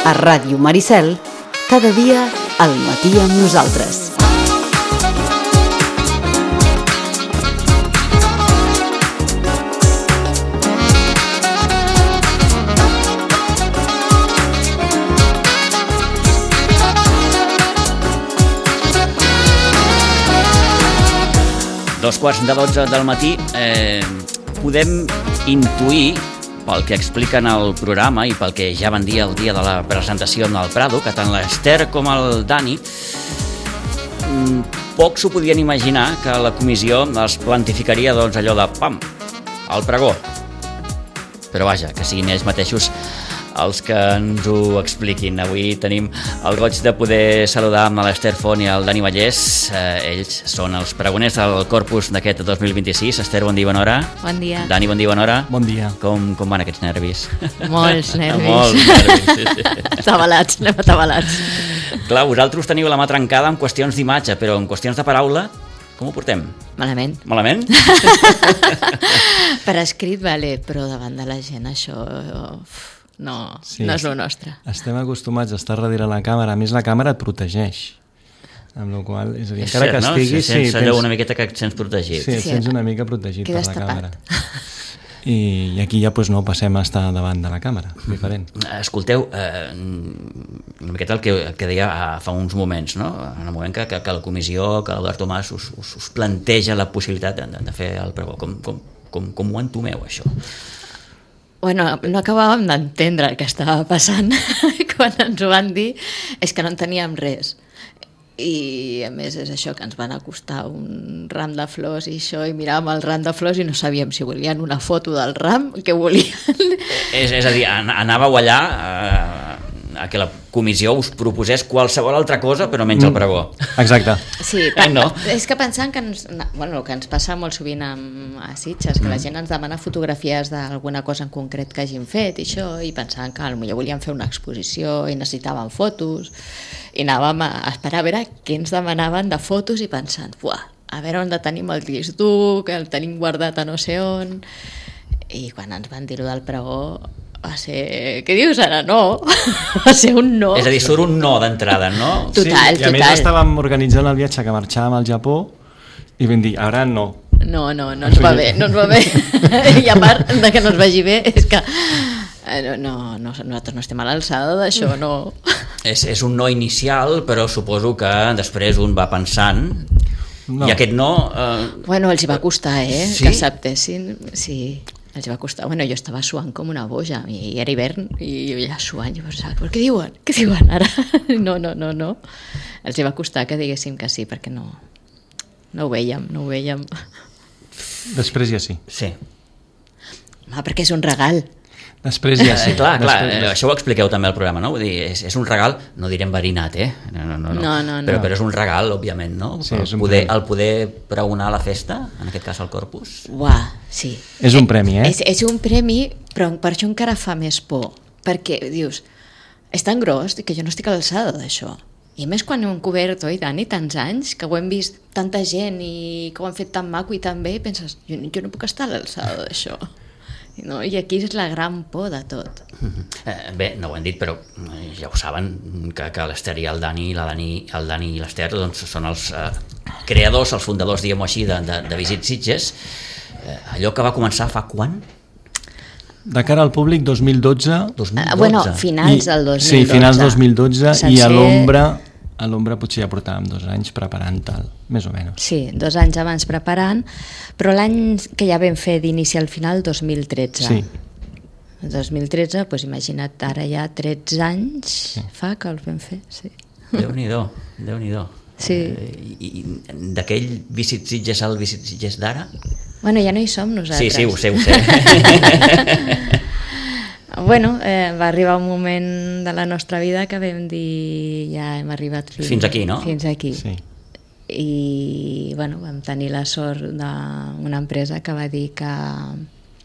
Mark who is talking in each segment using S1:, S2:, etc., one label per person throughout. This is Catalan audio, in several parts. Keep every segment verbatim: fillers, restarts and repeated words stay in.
S1: A Ràdio Maricel, cada dia al matí amb nosaltres.
S2: Dos quarts de dotze del matí, eh, podem intuir, pel que expliquen al programa i pel que ja van dir el dia de la presentació en el Prado, que tant l'Ester com el Dani poc s'ho podien imaginar que la comissió es plantificaria doncs, allò de pam, al pregó. Però vaja, que siguin ells mateixos els que ens ho expliquin. Avui tenim el goig de poder saludar amb l'Ester Font i el Dani Vallès. Eh, ells són els pregoners del Corpus d'aquest dos mil vint-i-sis. Ester, bon dia, bona hora.
S3: Bon dia.
S2: Dani, bon dia, bona hora.
S4: Bon dia.
S2: Com, com van aquests nervis?
S3: Molts nervis.
S2: Molts nervis, sí, sí.
S3: Atabalats, anem atabalats.
S2: Clar, vosaltres teniu la mà trencada en qüestions d'imatge, però en qüestions de paraula, com ho portem?
S3: Malament.
S2: Malament?
S3: Per escrit, vale, però davant de la gent això no, sí, no és el nostre.
S4: Estem acostumats a estar darrere la càmera, a més la càmera et protegeix. Amb la qual, és a dir,
S2: és
S4: encara
S2: cert,
S4: que
S2: no?
S4: estiguis...
S2: Si sents
S4: sí,
S2: allò
S4: tens...
S2: una miqueta que et sents protegit.
S4: Sí, et
S3: sí,
S4: sents una mica protegit per la
S3: tapat.
S4: càmera. I, I aquí ja pues, no passem a estar davant de la càmera, diferent.
S2: Escolteu, eh, una miqueta el que, el que deia fa uns moments, no? En el moment que, que, que la comissió, que l'Eduard Tomàs us, us, us planteja la possibilitat de, de fer el pregó. Com, com, com, com ho entomeu, això?
S3: Bueno, no acabàvem d'entendre el que estava passant quan ens ho van dir, és que no en teníem res. I a més és això, que ens van acostar un ram de flors i això, i miràvem el ram de flors i no sabíem si volien una foto del ram, què volien.
S2: És, és a dir, anàveu allà eh, a que la comissió us proposés qualsevol altra cosa, però menys el pregó.
S4: Exacte.
S3: Sí,
S2: Eh, no?
S3: és que pensant que ens, bueno, que ens passa molt sovint amb, a Sitges, que mm. la gent ens demana fotografies d'alguna cosa en concret que hagin fet i això, i pensant que potser volien fer una exposició i necessitaven fotos, i anàvem a esperar a veure què ens demanaven de fotos i pensant, buah, a veure on tenim el disc dur, que el tenim guardat a no sé on, i quan ens van dir-ho del pregó va ser, què dius ara? No, va ser un no.
S2: És a dir, surt un no d'entrada, no?
S3: Total,
S4: sí, i a
S3: total.
S4: més estàvem organitzant el viatge que marxàvem al Japó i vam dir, ara no.
S3: No, no, no ens va bé, no ens va bé. I a part de que no ens vagi bé, és que no, no, no, nosaltres no estem a l'alçada d'això, no.
S2: És, és un no inicial, però suposo que després un va pensant,
S4: No.
S2: i aquest no... Eh...
S3: Bueno, els hi va costar, eh,
S2: Sí?
S3: que acceptessin, sí, els va costar. Bueno, jo estava suant com una boja, i era hivern, i jo ja suant, jo pensava, però què diuen? Què diuen ara? No, no, no, no. Els hi va costar que diguéssim que sí, perquè no, no ho vèiem, no ho vèiem.
S4: Després ja sí.
S2: Sí.
S3: Home, perquè és un regal.
S4: Després ja sí.
S2: Eh, clar, clar,
S4: Després...
S2: eh, això ho expliqueu també al programa, no? Vull dir, és, és un regal, no direm verinat, eh? No, no, no,
S3: No, no, no.
S2: Però, però és un regal, òbviament, no?
S4: Sí,
S2: el,
S4: és un
S2: poder,
S4: premi.
S2: el poder pregonar la festa, en aquest cas al Corpus.
S3: Uah, sí.
S4: És un premi, eh?
S3: És, és un premi, però per això encara fa més por, perquè dius, és tan gros que jo no estic a l'alçada d'això. I a més quan ho hem cobert, oi, Dani, tants anys, que ho hem vist tanta gent i que ho han fet tan maco i tan bé, i penses, jo, jo no puc estar a l'alçada d'això. No? I aquí és la gran por de tot.
S2: Eh, bé, no ho hem dit, però ja ho saben, que, que l'Ester i el Dani, la Dani, el Dani i l'Ester doncs, són els eh, creadors, els fundadors, diguem-ho així, de, de, de Visit Sitges. Eh, allò que va començar fa quan?
S4: De cara al públic, dos mil dotze...
S2: dos mil dotze.
S3: Ah, bueno, finals del dos mil dotze.
S4: Sí, finals dos mil dotze,
S3: Sencer...
S4: i a l'ombra a l'ombra potser ja portàvem dos anys preparant tal, més o menys.
S3: Sí, dos anys abans preparant, però l'any que ja vam fer d'inici al final, dos mil tretze.
S4: Sí.
S3: dos mil tretze, doncs imagina't, ara ja tretze anys
S4: Sí.
S3: fa que els vam fer, sí.
S2: Déu-n'hi-do, Déu-n'hi-do.
S3: Sí.
S2: Eh, I, i d'aquell Visit Sitges al Visit Sitges d'ara?
S3: Bueno, ja no hi som nosaltres.
S2: Sí, sí, ho sé, ho sé.
S3: Bueno, eh, va arribar un moment de la nostra vida que vam dir ja hem arribat fins,
S2: Fins aquí, no?
S3: Fins aquí.
S4: Sí.
S3: I bueno, vam tenir la sort d'una empresa que va dir que,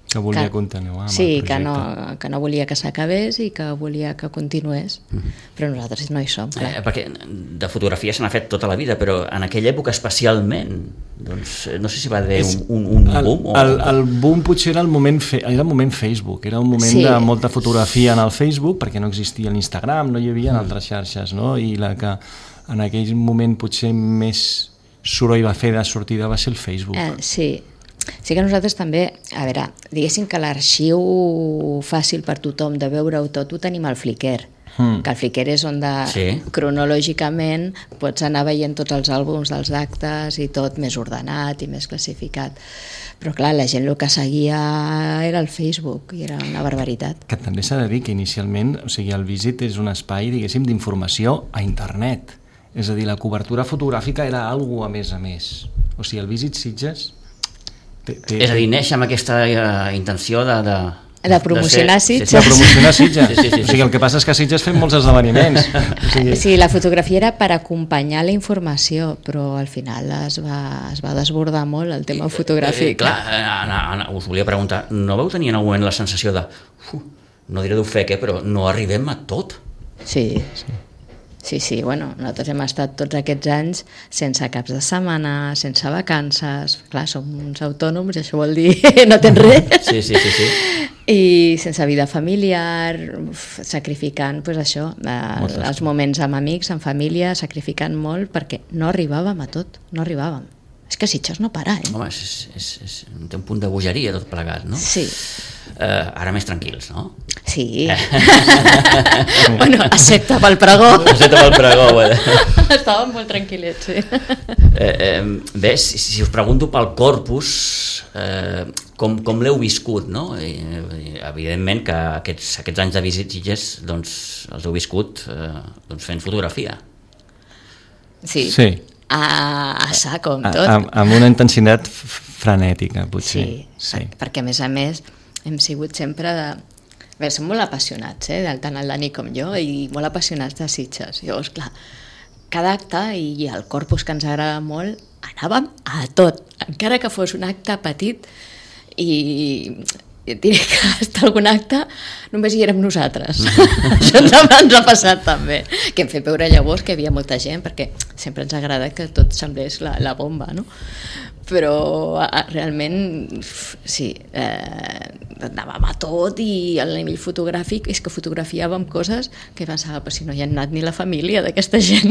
S4: Que volia
S3: que,
S4: continuar amb
S3: sí,
S4: el projecte.
S3: que no, que no volia que s'acabés i que volia que continués, mm-hmm. però nosaltres no hi som, clar.
S2: Eh, perquè de fotografia se n'ha fet tota la vida, però en aquella època especialment, doncs no sé si va haver un, un, un
S4: el,
S2: boom. O...
S4: El, el boom potser era el moment, fe, era el moment Facebook, era un moment sí. de molta fotografia en el Facebook, perquè no existia l'Instagram, no hi havia mm. altres xarxes, no? I la que en aquell moment potser més soroll va fer de sortida va ser el Facebook.
S3: Eh, sí, sí que nosaltres també, a veure, diguéssim que l'arxiu fàcil per tothom de veure-ho tot ho tenim al Flickr, mm. que el Flickr és on de, sí. cronològicament pots anar veient tots els àlbums dels actes i tot més ordenat i més classificat. Però clar, la gent el que seguia era el Facebook i era una barbaritat.
S4: Que també s'ha de dir que inicialment, o sigui, el Visit és un espai, diguéssim, d'informació a internet. És a dir, la cobertura fotogràfica era algo a més a més. O sigui, el Visit Sitges...
S2: Té, té... És a dir, neix amb aquesta uh, intenció de... de...
S3: de promocionar de ser... Sitges.
S4: De promocionar Sitges. Sí, sí, sí, o sigui, el que passa és que a Sitges fem molts esdeveniments. O sigui...
S3: Sí, la fotografia era per acompanyar la informació, però al final es va, es va desbordar molt el tema fotogràfic.
S2: Eh, clar, Anna, Anna, us volia preguntar, no vau tenir en algun moment la sensació de uf, no diré d'ofec, eh, però no arribem a tot?
S3: Sí, sí. Sí, sí, bueno, nosaltres hem estat tots aquests anys sense caps de setmana, sense vacances, clar, som uns autònoms i això vol dir no tens res.
S2: Sí, sí, sí, sí.
S3: I sense vida familiar, sacrificant, pues això, eh, els moments amb amics, amb família, sacrificant molt perquè no arribàvem a tot, no arribàvem. És que Sitges no para, eh?
S2: Home, és, és, és, té un punt de bogeria tot plegat, no?
S3: Sí.
S2: Uh, ara més tranquils, no?
S3: Sí. Bueno, excepte pel pregó.
S2: Excepte pel pregó, bueno.
S3: Estàvem molt tranquil·lets, sí.
S2: Eh, eh, bé, si, si us pregunto pel Corpus, eh, com, com l'heu viscut, no? I, evidentment que aquests, aquests anys de visites doncs, els heu viscut eh, doncs fent fotografia.
S3: Sí.
S4: Sí.
S3: A, a sac, com tot.
S4: Amb, amb una intensitat frenètica, potser.
S3: Sí, sí, perquè a més a més hem sigut sempre de... Bé, som molt apassionats, eh, tant el Dani com jo, i molt apassionats de Sitges. Llavors, clar, cada acte i el Corpus que ens agrada molt, anàvem a tot, encara que fos un acte petit, i et diré que hasta algun acte només hi érem nosaltres. Mm-hmm. Això ens ha, ens ha passat també, que hem fet veure llavors que hi havia molta gent, perquè sempre ens agrada que tot semblés la, la bomba, no? Però a, realment sí, eh, anàvem a tot, i al nivell fotogràfic és que fotografiàvem coses que pensava, però si no hi ha anat ni la família d'aquesta gent.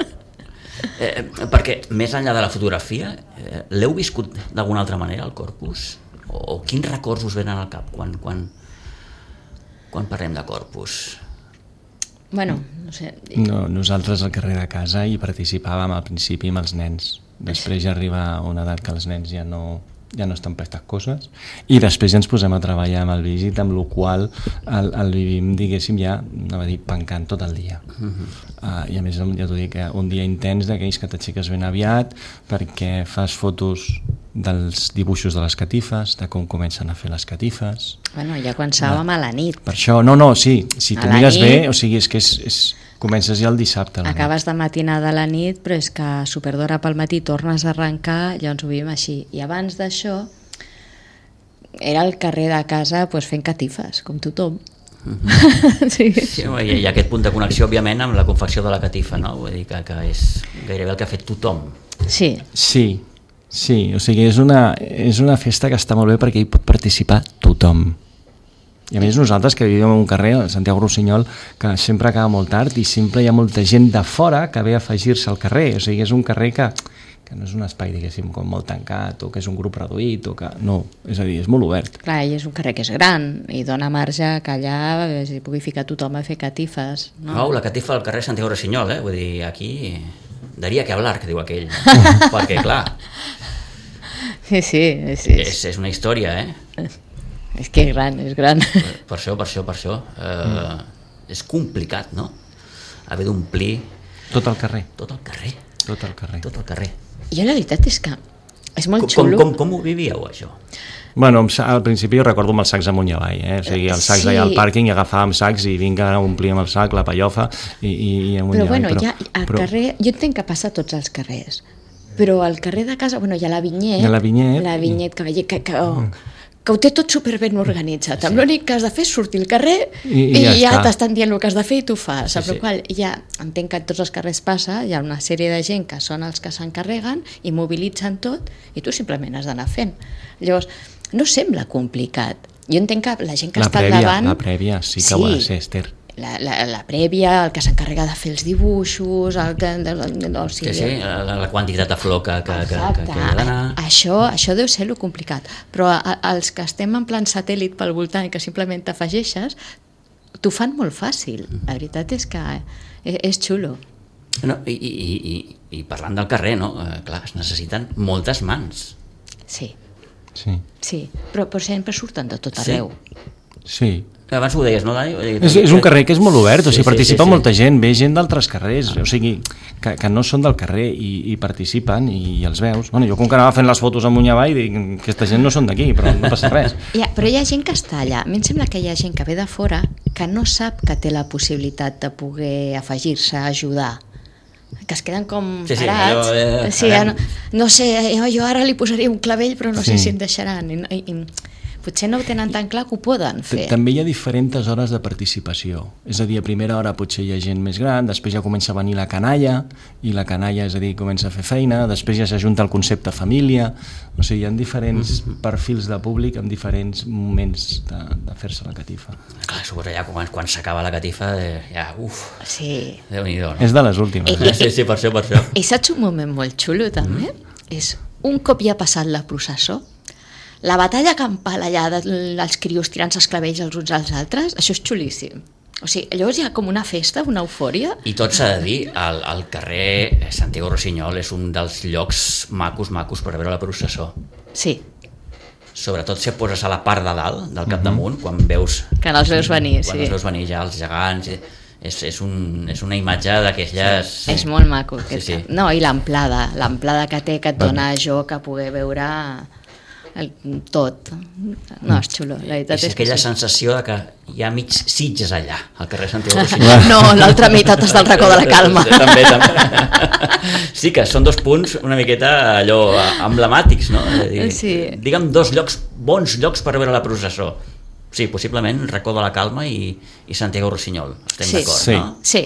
S2: Eh, perquè més enllà de la fotografia, eh, l'heu viscut d'alguna altra manera el Corpus? O quins records us venen al cap quan, quan, quan parlem de Corpus?
S3: Bueno, no sé.
S4: No, nosaltres al carrer de casa hi participàvem al principi amb els nens. Després ja arriba una edat que els nens ja no, ja no estan per aquestes coses, i després ja ens posem a treballar amb el Visit, amb el qual el, el vivim, diguéssim, ja, anava a dir, pencant tot el dia. Uh-huh. Uh, I a més, ja t'ho dic, un dia intens d'aquells que t'aixeques ben aviat perquè fas fotos dels dibuixos de les catifes, de com comencen a fer les catifes.
S3: Bueno, ja començàvem a la nit.
S4: Per això, no, no, sí, si t'ho mires bé, o sigui, és que és, és, comences ja el dissabte.
S3: Acabes de matinar de la nit, però és que superdora pel matí tornes a arrencar, llavors ho vivim així. I abans d'això era al carrer de casa pues, fent catifes, com tothom.
S2: Uh-huh. Sí. Sí, hi ha aquest punt de connexió, òbviament, amb la confecció de la catifa, no? Vull dir que, que és gairebé el que ha fet tothom.
S3: Sí.
S4: Sí. Sí, o sigui, és una, és una festa que està molt bé perquè hi pot participar tothom. I a més nosaltres que vivim en un carrer, el Santiago Rossinyol, que sempre acaba molt tard i sempre hi ha molta gent de fora que ve a afegir-se al carrer. O sigui, és un carrer que, que no és un espai, diguéssim, com molt tancat o que és un grup reduït o que... No, és a dir, és molt obert.
S3: Clar, i és un carrer que és gran i dona marge que allà s'hi pugui ficar tothom a fer catifes. No?
S2: Oh, la catifa al carrer Santiago Rossinyol, eh? Vull dir, aquí... Daria que hablar, que diu aquell. Perquè, clar...
S3: Sí, sí. És, és...
S2: És, és una història, eh?
S3: És que és gran, és gran.
S2: Per això, per això, per això. Eh, mm. És complicat, no? Haver d'omplir...
S4: Tot el carrer.
S2: Tot el carrer.
S4: Tot el carrer.
S2: Tot el carrer.
S3: I la veritat és que és molt
S2: com,
S3: xulo.
S2: Com, com, com ho vivíeu, això?
S4: Bueno, al principi jo recordo amb els sacs amunt i avall, eh? O sigui, els sacs sí. allà al pàrquing i agafàvem sacs i vinga, omplíem el sac, la pallofa i, i, i amunt
S3: però,
S4: i avall.
S3: Bueno,
S4: però
S3: ja al però... carrer, jo entenc que passa a tots els carrers, però al carrer de casa, bueno, hi ha la Vinyet,
S4: la Vinyet,
S3: la Vinyet que, que, que, oh, que ho té tot superben organitzat. Amb l'únic que has de fer és sortir al carrer
S4: I,
S3: i,
S4: i ja,
S3: i ja
S4: està.
S3: t'estan dient el que has de fer i tu fas.
S2: Sí,
S3: Sí,
S2: sí.
S3: qual ja entenc que en tots els carrers passa, hi ha una sèrie de gent que són els que s'encarreguen i mobilitzen tot i tu simplement has d'anar fent. Llavors, no sembla complicat. Jo entenc que la gent que
S4: La
S3: està
S4: prèvia,
S3: davant...
S4: la prèvia sí que ho ha de ser, Esther.
S3: La, la, la prèvia, el que s'encarrega de fer els dibuixos, el que... De, de, de, o
S2: Sí,
S3: sigui,
S2: sí, la, la quantitat de flor que, que, que, que,
S3: Exacte.
S2: que ha d'anar...
S3: Això, això deu ser lo complicat, però a, a, els que estem en plan satèl·lit pel voltant i que simplement t'afegeixes, t'ho fan molt fàcil. La veritat és que és, és xulo.
S2: No, i, i, i, I parlant del carrer, no? Eh, clar, es necessiten moltes mans.
S3: Sí,
S4: Sí.
S3: sí, però, però sempre surten de tot
S2: Sí?
S3: arreu.
S4: Sí.
S2: Abans ho deies, no, Dani?
S4: És, és un carrer que és molt obert, o sigui,
S2: Sí, sí,
S4: participa
S2: sí, sí.
S4: molta gent, ve gent d'altres carrers, o sigui, que, que no són del carrer i, i participen i, i els veus. Bueno, jo com que anava fent les fotos amunt i avall, dic, aquesta gent no són d'aquí, però no passa res.
S3: Ja, però hi ha gent que està allà. A mi em sembla que hi ha gent que ve de fora que no sap que té la possibilitat de poder afegir-se a ajudar, que es queden com
S2: Sí, sí,
S3: parats.
S2: allò, eh,
S3: sí,
S2: farem.
S3: no, no sé, jo, jo ara li posaria un clavell però no
S4: Sí.
S3: sé si em deixaran. I, i, i, potser no ho tenen tan clar que ho poden fer.
S4: També hi ha diferents hores de participació. És a dir, a primera hora potser hi ha gent més gran, després ja comença a venir la canalla, i la canalla, és a dir, comença a fer feina, després ja s'ajunta el concepte família, o sigui, hi ha diferents perfils de públic amb diferents moments de, de fer-se la catifa.
S2: Clar, suposo ja quan, quan s'acaba la catifa, eh, ja, uf,
S3: Sí.
S2: Déu-n'hi-do, no?
S4: És de les últimes.
S3: Eh,
S4: Eh?
S2: Sí, sí, per això, per això.
S3: I saps un moment molt xulo, també? Mm. És un cop ja ha passat la processó, la batalla campal allà dels crios tirant-se els clavells els uns als altres, això és xulíssim. O sigui, llavors hi ha com una festa, una eufòria.
S2: I tot s'ha de dir, el, el carrer Santiago Rossinyol és un dels llocs macos, macos per veure la processó.
S3: Sí,
S2: Sobretot si et poses a la part de dalt, del capdamunt, quan veus...
S3: que no els veus venir,
S2: quan
S3: sí.
S2: els veus venir ja els gegants... i- És, és, un, és una imatge d'aquelles...
S3: Sí. És molt maco.
S2: Sí,
S3: Aquest
S2: sí.
S3: cap. No, i l'amplada, l'amplada que té, que et dona joc a poder veure el, tot. No, és xulo, la veritat
S2: És
S3: és que
S2: aquella
S3: sí.
S2: sensació de que hi ha mig Sitges allà, al carrer Santiago Rossinyol.
S3: No, l'altra meitat està al racó de la calma.
S2: També, també. Sí que són dos punts una miqueta allò emblemàtics, no? És a dir,
S3: Sí.
S2: Digue'm dos llocs, bons llocs per veure la processó. Sí, possiblement Racó de la Calma i, i Santiago Rossinyol. Estem
S3: Sí.
S2: d'acord,
S4: Sí.
S2: no?
S3: Sí,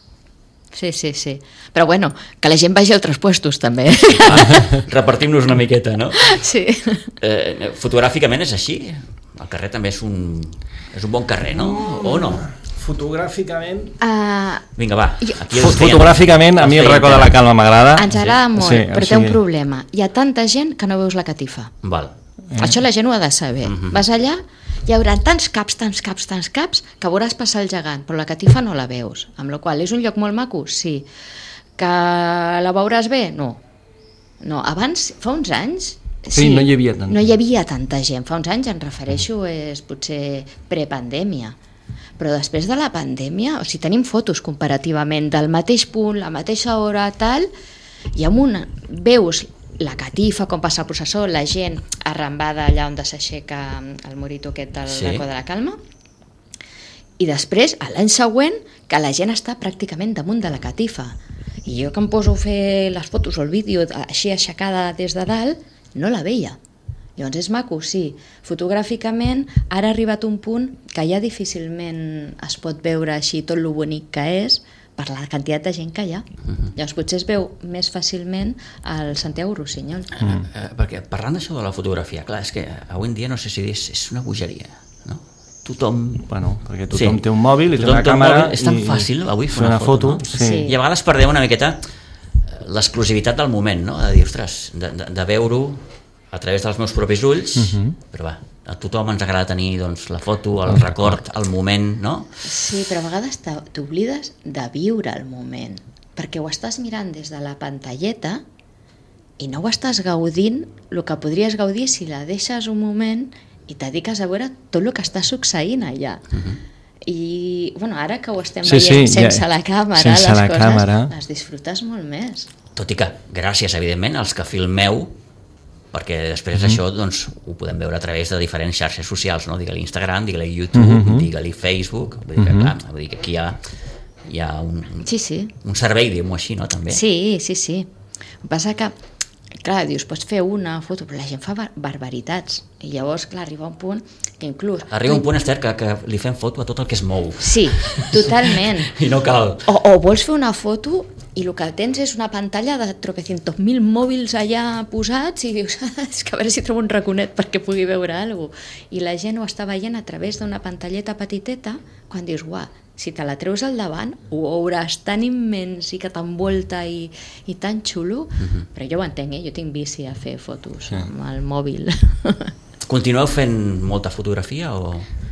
S3: sí, sí, sí. Però bueno, que la gent vagi a altres puestos també.
S2: Ah, repartim-nos una miqueta, no?
S3: Sí.
S2: Eh, fotogràficament és així. El carrer també és un, és un bon carrer, no? O no?
S4: Fotogràficament...
S3: Uh,
S2: Vinga, va.
S3: Jo-
S2: Aquí
S4: Fo-
S2: ens feien-
S4: Fotogràficament, a mi el
S2: ens feien
S4: Racó de la
S2: tema.
S4: Calma m'agrada.
S3: ens agrada molt,
S4: Sí,
S3: però
S4: o
S3: té un
S4: sigui-
S3: problema. Hi ha tanta gent que no veus la catifa.
S2: Val.
S3: Eh. Això la gent ho ha de saber.
S2: Mhm.
S3: Vas allà, hi haurà tants caps, tants caps, tants caps, que veuràs passar el gegant, però la catifa no la veus. Amb la qual cosa és un lloc molt maco? Sí. Que la veuràs bé? No. No, abans, fa uns anys...
S4: Sí, no hi havia tanta.
S3: No hi havia tanta gent. Fa uns anys, em refereixo, és potser prepandèmia. Però després de la pandèmia, o sigui, tenim fotos comparativament del mateix punt, la mateixa hora, tal, i amb una... veus la catifa, com passa el processó, la gent arrambada allà on s'aixeca el morito aquest del
S2: Sí.
S3: Racó de la Calma, i després, a l'any següent, que la gent està pràcticament damunt de la catifa. I jo que em poso a fer les fotos o el vídeo així aixecada des de dalt, no la veia. Llavors és maco, sí. Fotogràficament ara ha arribat un punt que ja difícilment es pot veure així tot lo bonic que és per la quantitat de gent que hi ha. Llavors potser es veu més fàcilment al Santiago Rossinyol.
S2: Mm. Eh, perquè parlant d'això de la fotografia, clar, és que avui en dia no sé si és, és una bogeria, no? Tothom...
S4: Bueno, perquè tothom
S2: Sí.
S4: té un mòbil i té
S2: Tothom
S4: una
S2: té un
S4: càmera...
S2: mòbil. És tan
S4: i-
S2: fàcil avui fer
S4: fer
S2: una foto, no?
S4: sí.
S3: Sí.
S2: I a vegades perdem una miqueta l'exclusivitat del moment, no? De dir, ostres, de, de, de veure-ho a través dels meus propis ulls,
S4: Mhm.
S2: però va, a tothom ens agrada tenir doncs, la foto, el record, el moment, no?
S3: Sí, però a vegades t'o- t'oblides de viure el moment, perquè ho estàs mirant des de la pantalleta i no ho estàs gaudint el que podries gaudir si la deixes un moment i et dediques a veure tot el que està succeint allà. I bueno, ara que ho estem
S4: Sí, sí,
S3: veient
S4: ja-
S3: sense la càmera,
S4: sense
S3: les
S4: la
S3: coses
S4: càmera.
S3: les disfrutes molt més.
S2: Tot i que, gràcies, evidentment, als que filmeu, perquè després
S4: Mhm.
S2: això doncs, ho podem veure a través de diferents xarxes socials, no? Digue-li Instagram, digue-li YouTube,
S4: Mhm.
S2: digue-li Facebook, vull dir que,
S4: Mhm.
S2: clar, vull dir que aquí hi ha, hi ha un,
S3: Sí, sí.
S2: un servei, diguem-ho així, no? També.
S3: Sí, sí, sí. El que passa que, clar, dius, pots fer una foto, però la gent fa bar barbaritats. I llavors, clar, arriba un punt que inclús...
S2: Arriba un punt, Esther, que, que li fem foto a tot el que es mou.
S3: Sí, totalment.
S2: I no cal.
S3: O, o vols fer una foto i el que tens és una pantalla de tropecientos mil mòbils allà posats i dius, és que a veure si trobo un raconet perquè pugui veure alguna cosa. I la gent ho està veient a través d'una pantalleta petiteta, quan dius, uah, si te la treus al davant ho veuràs tan immens i que t'envolta i, i tan xulo, uh-huh. Però jo ho entenc, eh? Jo tinc vici a fer fotos sí. Amb el mòbil.
S2: Continueu fent molta fotografia o...?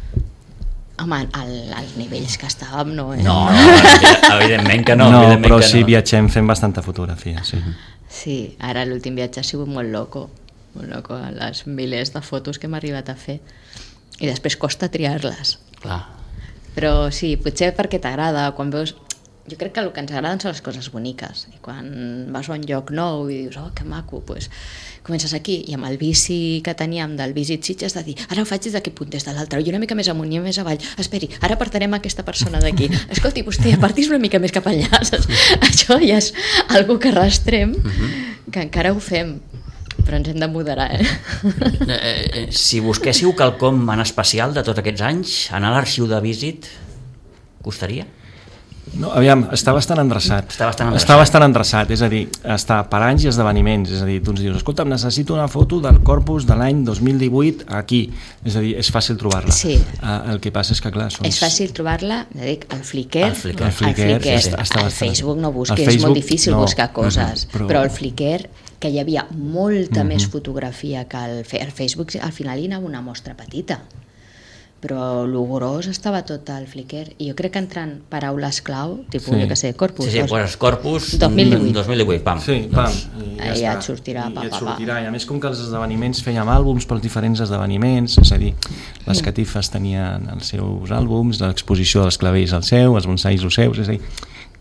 S3: Home, al, als nivells que estàvem no, eh?
S2: No, no, evidentment que no.
S4: No,
S2: evidentment
S4: però
S2: que
S4: sí
S2: no.
S4: Viatgem fent bastanta fotografia, sí.
S3: Sí, ara l'últim viatge ha sigut molt loco, molt loco, les milers de fotos que hem arribat a fer. I després costa triar-les.
S2: Clar.
S3: Però sí, potser perquè t'agrada, quan veus... Jo crec que el que ens agraden són les coses boniques. I quan vas a un lloc nou i dius, oh, que maco, doncs comences aquí. I amb el bici que teníem del Visit Sitges de dir, ara ho faig des d'aquest punt, des de l'altre, i una mica més amunt i més avall. Esperi, ara apartarem aquesta persona d'aquí. Escolti, vostè, apartis una mica més cap allà. Això ja és algo que arrastrem, que encara ho fem. Però ens hem de moderar, eh?
S2: eh, eh si busquéssiu quelcom en especial de tots aquests anys, anar a l'arxiu de Visit costaria?
S4: No, aviam, està bastant endreçat.
S2: Està bastant endreçat.
S4: Està bastant endreçat, és a dir, està per anys i esdeveniments, és a dir, tu ens dius, escolta'm, necessito una foto del Corpus de l'any dos mil divuit aquí, és a dir, és fàcil trobar-la.
S3: Sí.
S4: Uh, el que passa és que, clar... Són...
S3: És fàcil trobar-la, ja dic, al Flickr,
S2: al Flickr,
S3: al Flickr,
S4: al Flickr
S3: sí,
S4: està
S3: al
S4: bastant...
S3: Facebook no busquis,
S4: Facebook,
S3: és molt difícil
S4: no.
S3: buscar coses,
S4: uh-huh, però...
S3: però al Flickr, que hi havia molta
S4: uh-huh.
S3: més fotografia que al, al Facebook, al final hi anava una mostra petita, però el gros estava tot al Flickr, i jo crec que entrant paraules clau, tipus,
S4: sí.
S3: jo que sé, Corpus,
S2: sí, sí, pues Corpus
S3: dos mil divuit,
S2: dos mil divuit, pam.
S4: Sí, pam.
S2: Doncs...
S4: I ja,
S3: ja
S4: està.
S3: et sortirà,
S4: I,
S3: pa,
S4: i et
S3: pa,
S4: sortirà.
S3: pa.
S4: I a més, com que els esdeveniments fèiem àlbums pels diferents esdeveniments, és a dir, les catifes tenien els seus àlbums, l'exposició dels clavells el seu, els bonsais els seus, és a dir,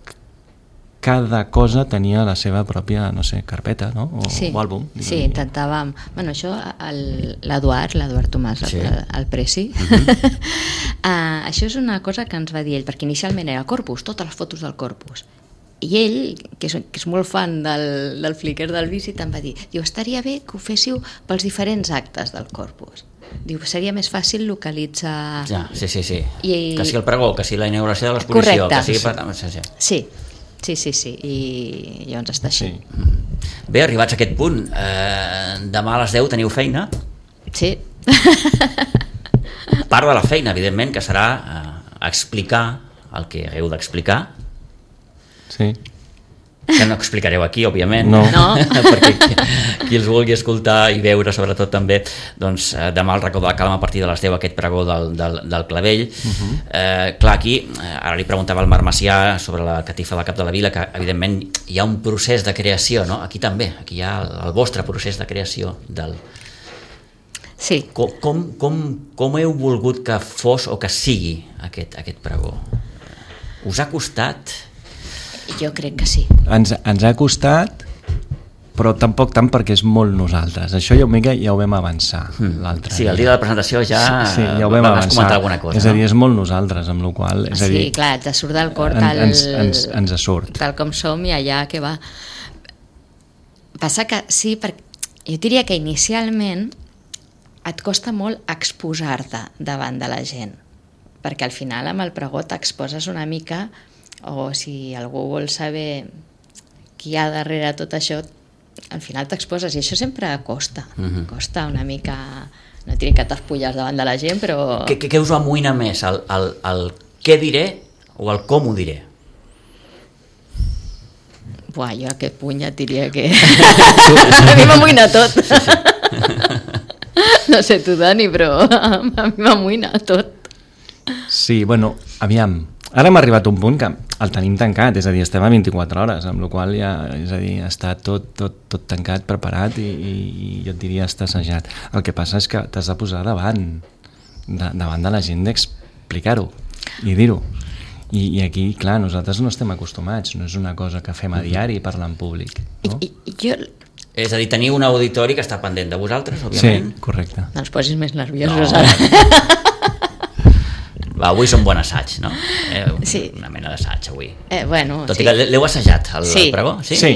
S4: cada cosa tenia la seva pròpia, no sé, carpeta, no? O,
S3: sí,
S4: o àlbum.
S3: Sí, intentàvem... Bueno, això, l'Eduard, l'Eduard Tomàs, sí. el, el Preci, uh-huh. uh, això és una cosa que ens va dir ell, perquè inicialment era Corpus, totes les fotos del Corpus. I ell, que és, que és molt fan del, del Flickr del Visit, em va dir, diu, estaria bé que ho féssiu pels diferents actes del Corpus. Diu, seria més fàcil localitzar...
S2: Ja, sí, sí, sí.
S3: I...
S2: Que sigui el pregó, que sigui la inauguració de l'exposició.
S3: Correcte.
S2: Que sigui... sí, sí.
S3: sí. Sí, sí, sí, i llavors està així.
S2: Sí. Bé, arribats a aquest punt, eh, demà a les deu teniu feina?
S3: Sí.
S2: Part de la feina, evidentment, que serà eh, explicar el que hagueu d'explicar.
S4: Sí.
S2: Que no explicareu aquí, òbviament,
S4: no.
S3: No.
S2: perquè qui, qui els vulgui escoltar i veure, sobretot també, doncs, eh, demà al racó de la calma a partir de les deu aquest pregó del, del, del clavell. Uh-huh. eh, clar, aquí, eh, ara li preguntava al Marc Macià sobre la catifa del cap de la vila, que evidentment hi ha un procés de creació, no? Aquí també, aquí hi ha el, el vostre procés de creació del...
S3: Sí.
S2: Com, com, com, com heu volgut que fos o que sigui aquest, aquest pregó? Us ha costat...
S3: Jo crec que sí.
S4: Ens, ens ha costat, però tampoc tant perquè és molt nosaltres. Això ja, mica, ja ho vam avançar mm. l'altre
S2: Sí, el dia de la presentació ja,
S4: sí, sí, ja ho vam
S2: vas
S4: avançar.
S2: comentar alguna cosa.
S4: És a dir,
S2: no?
S4: és molt nosaltres, amb la qual cosa...
S3: Sí,
S4: dir,
S3: clar, te surt del cor
S4: en,
S3: tal,
S4: ens, ens, ens surt.
S3: tal com som i allà que va. Passa que sí, perquè jo diria que inicialment et costa molt exposar-te davant de la gent, perquè al final amb el pregó t'exposes una mica, o si algú vol saber qui hi ha darrere tot això, al final t'exposes, i això sempre costa, uh-huh. costa una mica, no diré que t'espulles davant de la gent, però...
S2: Què, què us amoïna més, el, el, el què diré o el com ho diré?
S3: Buah, jo aquest puny et diria que... a mi m'amoïna tot. Sí, sí. No sé tu, Dani, però a mi m'amoïna tot.
S4: Sí, bueno, aviam, ara hem arribat a un punt que el tenim tancat, és a dir, estem a vint-i-quatre hores, amb la qual ja, és a dir, està tot, tot, tot tancat, preparat i, i, i jo et diria està assajat. El que passa és que t'has de posar davant, de, davant de la gent d'explicar-ho i dir-ho. I, I aquí, clar, nosaltres no estem acostumats, no és una cosa que fem a diari parlar en públic. No?
S3: I, i, jo...
S2: És a dir, teniu un auditori que està pendent de vosaltres, òbviament.
S4: Sí, correcte.
S3: No els posis més nerviosos
S2: no.
S3: ara.
S2: Va, avui és un bon assaig, no? Eh,
S3: sí.
S2: Una mena d'assaig avui.
S3: Eh, bueno,
S2: Tot
S3: sí.
S2: i que l'heu assajat, el,
S3: sí.
S2: el pregó? Sí?
S3: Sí,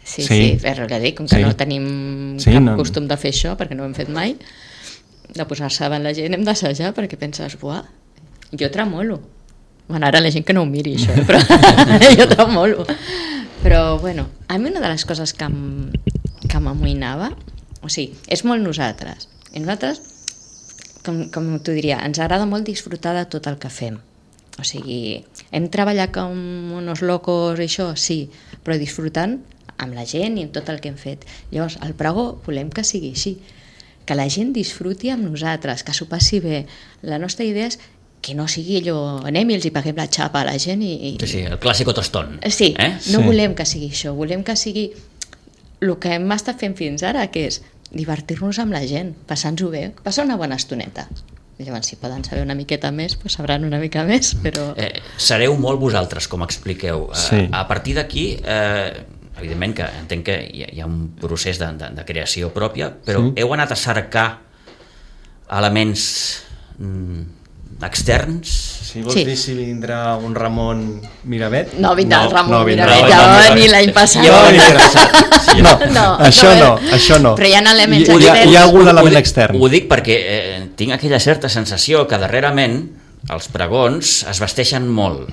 S3: Sí, sí,
S4: Sí.
S3: sí, però ja dic, com que
S4: Sí.
S3: no tenim
S4: Sí,
S3: cap
S4: no.
S3: costum de fer això, perquè no ho hem fet mai, de posar-se davant la gent hem d'assajar, perquè penses, buah, jo tremolo. Bueno, ara la gent que no ho miri, això, eh? Però jo tremolo. Però, bueno, a mi una de les coses que em, que m'amoïnava, o sigui, és molt nosaltres. I nosaltres, com, com t'ho diria, ens agrada molt disfrutar de tot el que fem. O sigui, hem treballat com uns locos i això, sí, però disfrutant amb la gent i amb tot el que hem fet. Llavors, el pregó volem que sigui així, que la gent disfruti amb nosaltres, que s'ho passi bé. La nostra idea és que no sigui allò, anem i els hi paguem la xapa a la gent i... i...
S2: Sí, sí, el clàssico tostón.
S3: Sí,
S2: eh?
S3: no
S4: Sí.
S3: volem que sigui això, volem que sigui el que hem estat fent fins ara, que és divertir-nos amb la gent, passar-nos-ho bé, passar una bona estoneta. Llavors, si poden saber una miqueta més, doncs sabran una mica més, però...
S2: Eh, sereu molt vosaltres, com expliqueu. Eh,
S4: Sí.
S2: A partir d'aquí, eh, evidentment que entenc que hi ha, hi ha un procés de, de, de creació pròpia, però
S4: Sí.
S2: heu anat a cercar elements mm, externs?
S4: Si vols
S3: Sí.
S4: dir si vindrà un Ramon Miravet...
S3: No vindrà el Ramon
S4: vindrà
S3: Miravet,
S4: el
S3: ja
S4: Ramon
S3: va
S4: Miravet.
S3: venir l'any passat.
S2: Jo
S4: No,
S2: l'any
S4: mira.
S2: passat. Sí,
S4: No,
S3: No,
S4: això
S3: no,
S4: no, això no.
S3: Però hi ha elements
S4: Hi ha-
S3: externs.
S4: hi ha algun
S2: Ho
S4: element
S2: dic-
S4: extern.
S2: Ho dic perquè eh, tinc aquella certa sensació que darrerament els pregons es vesteixen molt.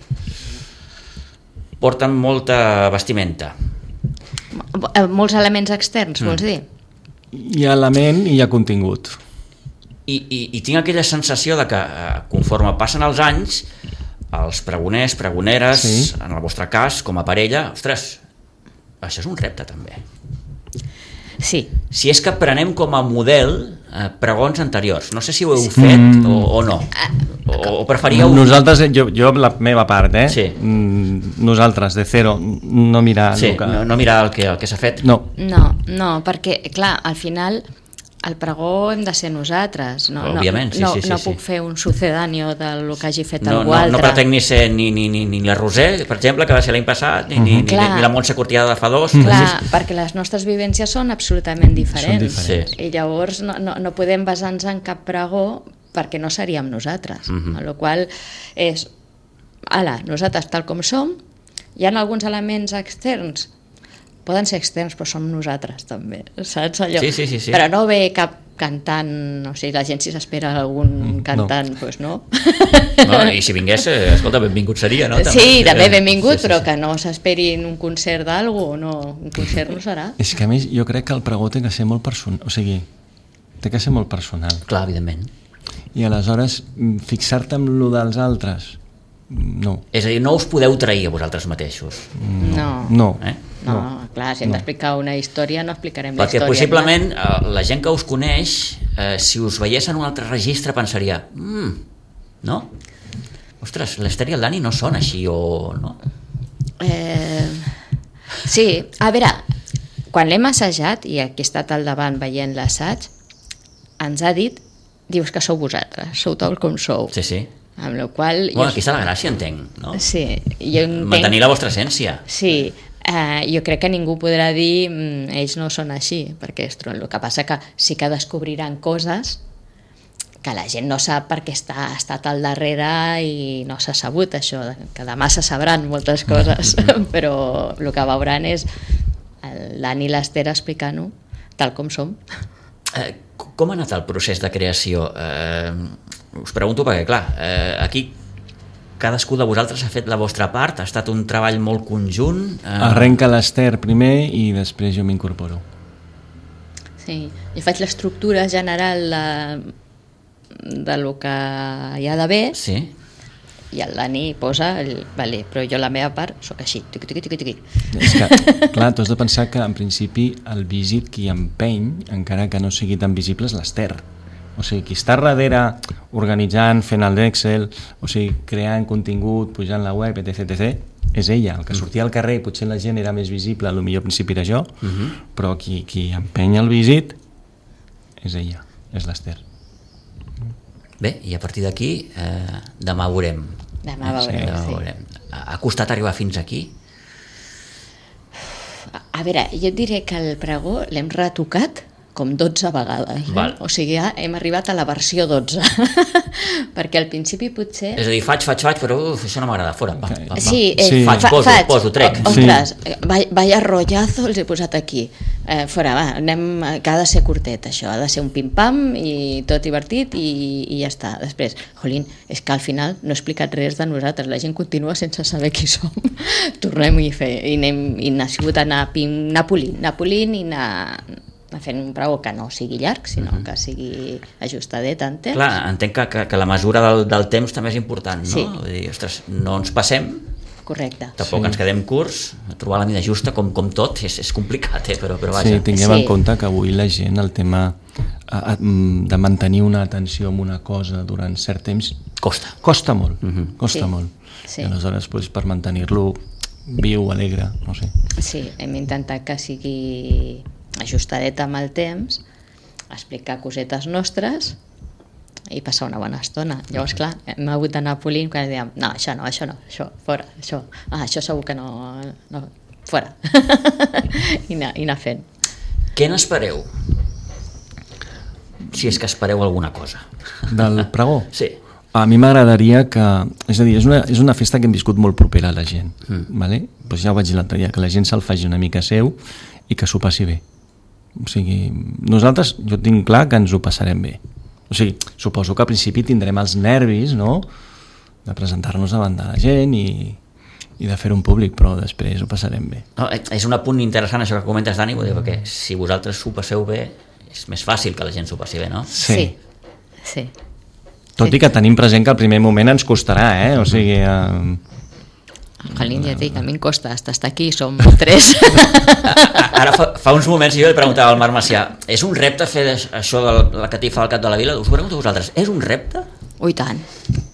S2: Porten molta vestimenta.
S3: Eh, Molts elements externs, vols dir?
S4: Hi ha element i hi ha contingut.
S2: I, i, i tinc aquella sensació de que eh, conforme passen els anys els pregoners, pregoneres,
S4: Sí.
S2: en el vostre cas, com a parella, ostres, això és un repte també.
S3: Sí.
S2: Si és que prenem com a model eh, pregons anteriors, no sé si ho heu fet
S4: Mm.
S2: o, o no, o, o preferíeu...
S4: Nosaltres, jo, jo la meva part, eh?
S2: Sí.
S4: Mm, Nosaltres, de zero, no mirar
S2: Sí,
S4: el que...
S2: no, no mirar el que, el que s'ha fet.
S4: No.
S3: No, no, perquè, clar, al final el pregó hem de ser nosaltres. No,
S2: Òbviament, sí,
S3: no,
S2: sí, sí,
S3: no
S2: sí.
S3: puc fer un sucedáneo del que hagi fet
S2: No,
S3: algú
S2: no,
S3: altre.
S2: no pretenc ni ser ni, ni, ni, ni la Roser, per exemple, que va ser l'any passat, ni, ni, ni,
S3: Clar.
S2: ni la Montse Cortiada de fa dos.
S3: Clar, perquè les nostres vivències són absolutament diferents.
S4: diferents.
S2: Sí.
S3: I llavors no, no, no podem basar-nos en cap pregó perquè no seríem nosaltres.
S2: Mhm.
S3: Amb la qual és, ala, nosaltres tal com som, hi ha alguns elements externs, poden ser externs, però som nosaltres també, saps allò?
S2: Sí, sí, sí, sí.
S3: Però no ve cap cantant, o sigui, la gent si s'espera algun cantant, doncs no.
S2: No, I si vingués, eh, escolta, benvingut seria, no?
S3: Sí, també benvingut,
S2: Sí, sí,
S3: però
S2: sí.
S3: que no s'esperin un concert d'algú, no, un concert no serà.
S4: És que a més jo crec que el pregó té que ser molt personal, o sigui, té que ser molt personal.
S2: Clar, evidentment.
S4: I aleshores mm, fixar-te en lo dels altres, no.
S2: És a dir, no us podeu trair a vosaltres mateixos.
S3: No.
S4: No.
S2: Eh?
S3: No, clar, si hem d'explicar una història no explicarem
S2: Perquè
S3: la història.
S2: possiblement eh, la gent que us coneix, eh, si us veiés en un altre registre, pensaria, mm, no? Ostres, l'Ester i el Dani no són així, o no?
S3: Eh, sí, a veure, quan l'hem assajat, i aquí he estat al davant veient l'assaig, ens ha dit, dius que sou vosaltres, sou tal com sou.
S2: Sí, sí.
S3: Amb la qual
S2: Bueno,
S3: jo-
S2: aquí està la gràcia, entenc, no?
S3: Sí, jo entenc...
S2: Mantenir la vostra essència.
S3: Sí, eh, jo crec que ningú podrà dir mm, ells no són així, perquè ostres, el que passa que sí que descobriran coses que la gent no sap perquè està, ha estat al darrere i no s'ha sabut això, que demà se sabran moltes coses, però el que veuran és el Dani i l'Ester explicant-ho tal com som.
S2: Eh, com ha anat el procés de creació? Eh, us pregunto perquè, clar, eh, aquí cadascú de vosaltres ha fet la vostra part, ha estat un treball molt conjunt. Eh...
S4: Arrenca l'Ester primer i després jo m'incorporo.
S3: Sí, jo faig l'estructura general de, de lo que hi ha d'haver
S2: Sí,
S3: i el Dani posa el, vale, però jo la meva part sóc així, tiqui, tiqui, tiqui, tiqui.
S4: És que, clar, tu has de pensar que en principi el visit qui empeny, encara que no sigui tan visible, és l'Ester. O sigui, qui està darrere organitzant, fent el d'Excel, o sigui, creant contingut, pujant la web, etc, etcètera, és ella. El que sortia al carrer, potser la gent era més visible, potser al principi era jo, uh -huh. però qui, qui empenya el visit és ella, és l'Ester.
S2: bé, i a partir d'aquí eh, demà veurem.
S3: Demà veurem,
S2: Demà
S3: sí.
S2: veurem. Ha costat arribar fins aquí?
S3: A veure, jo et diré que el pregó l'hem retocat com dotze vegades. Eh?
S2: Val.
S3: O sigui, ja hem arribat a la versió dotze. Perquè al principi potser...
S2: És a dir, faig, faig, faig, però uf, això no m'agrada, fora. Va, va, va.
S3: Sí, eh,
S4: Sí.
S2: Faig,
S3: fa,
S2: poso,
S3: faig.
S2: poso, trec.
S3: O- Ostres, sí. Vaya rotllazo els he posat aquí. Eh, fora, va, anem, que ha de ser curtet això, ha de ser un pim-pam i tot divertit i, i ja està. Després, jolín, és que al final no he explicat res de nosaltres, la gent continua sense saber qui som. Tornem-hi a fer, i, anem, i ha sigut anar, pim, anar polint, anar polint i anar, anar fent un pregó que no sigui llarg, sinó que sigui ajustadet en temps.
S2: Clar, entenc que, que, que la mesura del, del temps també és important, no?
S3: Sí.
S2: Vull dir, ostres, no ens passem,
S3: Correcte.
S2: tampoc
S4: Sí.
S2: ens quedem curts, trobar la mida justa com, com tot és, és complicat, eh? però, però vaja.
S4: Sí, tinguem
S3: Sí.
S4: en compte que avui la gent, el tema a, a, de mantenir una atenció en una cosa durant cert temps,
S2: Costa.
S4: costa molt,
S2: Mhm.
S4: costa
S3: Sí.
S4: molt.
S3: Sí.
S4: I aleshores, pues, per mantenir-lo viu, alegre, no sé.
S3: Sí, hem intentat que sigui ajustadet amb el temps, explicar cosetes nostres i passar una bona estona. Llavors, clar, hem hagut d'anar polint quan dèiem, no, això no, això no, això, fora, això, ah, això segur que no, no fora. I, anar, I anar fent.
S2: Què n'espereu? Si és que espereu alguna cosa.
S4: Del pregó?
S2: Sí.
S4: A mi m'agradaria que... És a dir, és una, és una festa que hem viscut molt propera a la gent.
S2: Mm.
S4: Vale? Pues ja ho vaig dir l'altre dia, que la gent se'l faci una mica seu i que s'ho passi bé. O sigui, nosaltres, jo tinc clar que ens ho passarem bé. O sigui, suposo que al principi tindrem els nervis, no?, de presentar-nos davant de la gent i, i de fer un públic, però després ho passarem bé.
S2: No, és un apunt interessant això que comentes, Dani, vull dir, perquè si vosaltres s'ho passeu bé, és més fàcil que la gent s'ho passi bé, no?
S3: Sí. Sí.
S4: Tot i que tenim present que al primer moment ens costarà, eh? O sigui... Eh...
S3: Jalín, ja et dic, a mi em costa hasta estar aquí, som tres.
S2: Ara fa, fa uns moments jo li preguntava al Marc Macià, és un repte fer això de la catifa al cap de la vila? Us ho pregunto a vosaltres, és un repte?
S3: Ui, tant.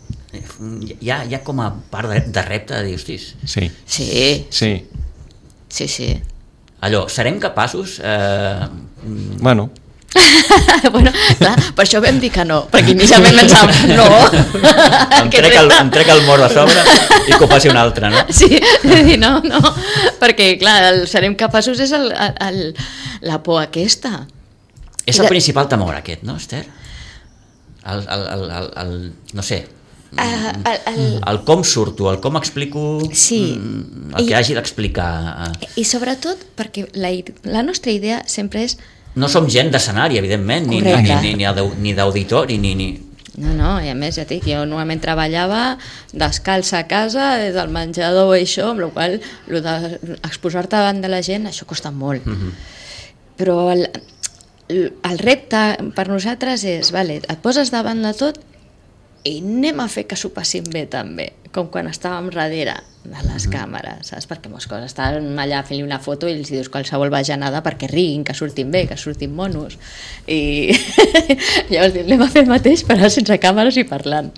S2: Hi ha, hi ha com a part de, de repte de dir, hostis,
S4: Sí,
S3: Sí,
S4: sí.
S3: sí, sí.
S2: allò, serem capaços? Eh,
S4: Bueno,
S3: bueno, clar, per això vam dir que no, perquè inicialment pensàvem, no.
S2: em, trec el, em trec el moro a sobre i que ho faci un altre, no?
S3: Sí, no, no, perquè clar, el serem capaços és el, el, la por aquesta.
S2: És el principal temor aquest, no, Esther? El, el, el, el, el no sé,
S3: Uh, el, el,
S2: el com surto, el com explico,
S3: Sí.
S2: mm, el que
S3: I-
S2: hagi d'explicar.
S3: I sobretot perquè la, la nostra idea sempre és
S2: No som gent d'escenari, evidentment, ni, ni,
S3: Correcte.
S2: ni, ni, d'au- ni d'auditori, ni, ni...
S3: No, no, i a més, ja et dic, jo normalment treballava descalça a casa, des del menjador i això, amb la qual cosa, exposar-te davant de la gent, això costa molt. Mm-hmm. Però el, el repte per nosaltres és, vale, et poses davant de tot i anem a fer que s'ho passin bé també, com quan estàvem darrere de les càmeres, saps? Perquè moltes coses estàvem allà fent-li una foto i els dius qualsevol bajanada perquè riguin, que surtin bé, que surtin monos, i llavors dius, anem a fer el mateix però sense càmeres i parlant.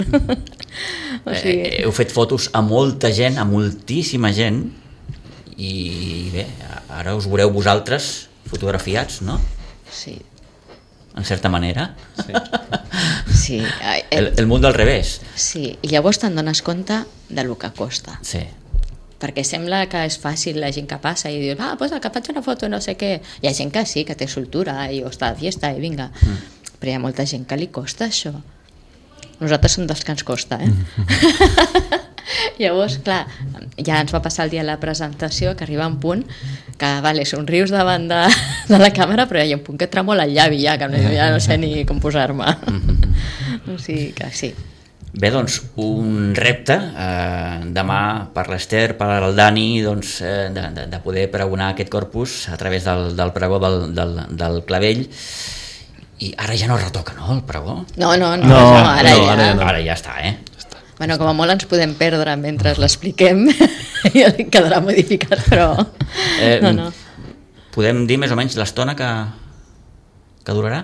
S3: O sigui,
S2: Eh, heu fet fotos a molta gent, a moltíssima gent, i bé, ara us veureu vosaltres fotografiats, no?
S3: sí,
S2: En certa manera.
S4: sí.
S3: sí, ai,
S2: El,
S3: eh,
S2: el món del revés.
S3: sí, i llavors te'n dones compte de lo que costa.
S2: Sí.
S3: Perquè sembla que és fàcil la gent que passa i dius, ah, pues que faig una foto, no sé què. Hi ha gent que sí, que té soltura i o està de fiesta i vinga. Mm. Però hi ha molta gent que li costa això. Nosaltres som dels que ens costa, eh? Mm. Llavors, clar, ja ens va passar el dia de la presentació que arriba un punt que, vale, somrius davant de, de la càmera, però hi ha un punt que et tremola el llavi ja, que no, ja no sé ni com posar-me. O sigui que sí.
S2: Bé, doncs, un repte eh, demà per l'Ester, per el Dani, doncs, eh, de, de, de poder pregonar aquest corpus a través del, del pregó del, del, del clavell. I ara ja no retoca, no, el pregó?
S3: No, no, no,
S4: No,
S3: no, ara,
S4: no,
S3: ja,
S4: ara ja no.
S2: Ara ja està, eh?
S3: Bueno, com a molt ens podem perdre mentre l'expliquem i quedarà modificat, però
S2: Eh,
S3: no, no.
S2: Podem dir més o menys l'estona que, que durarà?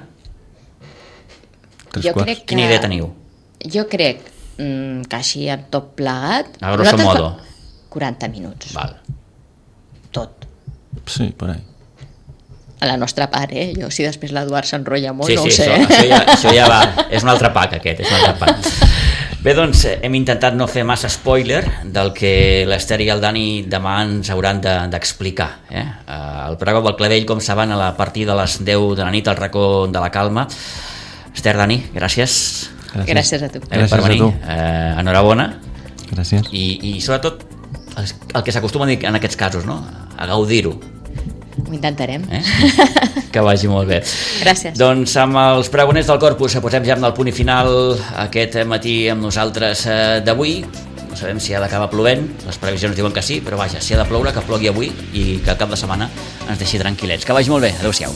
S4: Tres
S3: Jo
S4: quarts.
S3: crec que...
S2: Quina idea teniu?
S3: Jo crec mm, que així amb tot plegat...
S2: A grosso
S3: nosaltres
S2: modo.
S3: fa quaranta minuts,
S2: Val.
S3: tot.
S4: Sí, por ahí.
S3: A la nostra part, eh? Jo, si després l'Eduard s'enrotlla molt,
S2: Sí,
S3: no
S2: sí,
S3: ho sé.
S2: això, això, ja, això ja va, és un altre pack aquest, és un altre pack. Bé, doncs hem intentat no fer massa spoiler del que l'Ester i el Dani demà ens hauran d'explicar. De, eh? El pregó del Clavell, com saben, a la partir de les deu de la nit al racó de la Calma. Ester, Dani, gràcies.
S3: Gràcies, gràcies a tu.
S2: Eh, gràcies per venir. A tu. Eh, enhorabona.
S4: Gràcies.
S2: I, i sobretot el que s'acostuma a dir en aquests casos, no? A gaudir-ho.
S3: Ho intentarem.
S2: Eh? Que vagi molt bé.
S3: Gràcies.
S2: Doncs amb els pregoners del Corpus posem ja amb el punt i final aquest matí amb nosaltres d'avui. No sabem si ha d'acabar plovent, les previsions diuen que sí, però vaja, si ha de ploure, que plogui avui i que el cap de setmana ens deixi tranquil·lets. Que vagi molt bé. Adéu-siau.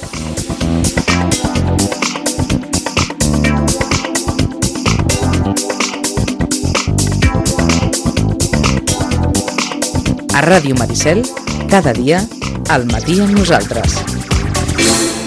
S5: A Ràdio Maricel, cada dia, al matí amb nosaltres.